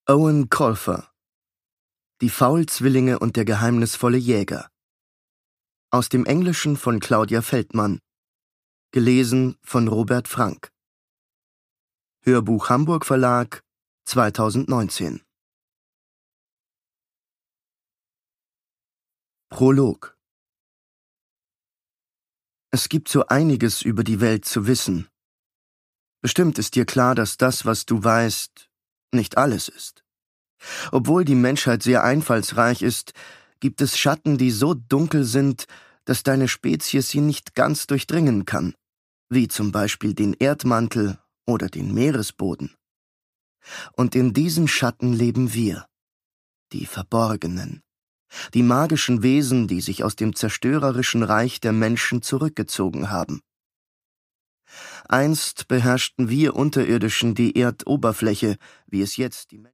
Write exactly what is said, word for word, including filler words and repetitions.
Owen Colfer. Die Faulzwillinge und der geheimnisvolle Jäger. Aus dem Englischen von Claudia Feldmann. Gelesen von Robert Frank. Hörbuch Hamburg Verlag zweitausendneunzehn. Prolog. Es gibt so einiges über die Welt zu wissen. Bestimmt ist dir klar, dass das, was du weißt, nicht alles ist. Obwohl die Menschheit sehr einfallsreich ist, gibt es Schatten, die so dunkel sind, dass deine Spezies sie nicht ganz durchdringen kann, wie zum Beispiel den Erdmantel oder den Meeresboden. Und in diesen Schatten leben wir, die Verborgenen, die magischen Wesen, die sich aus dem zerstörerischen Reich der Menschen zurückgezogen haben. Einst beherrschten wir Unterirdischen die Erdoberfläche, wie es jetzt die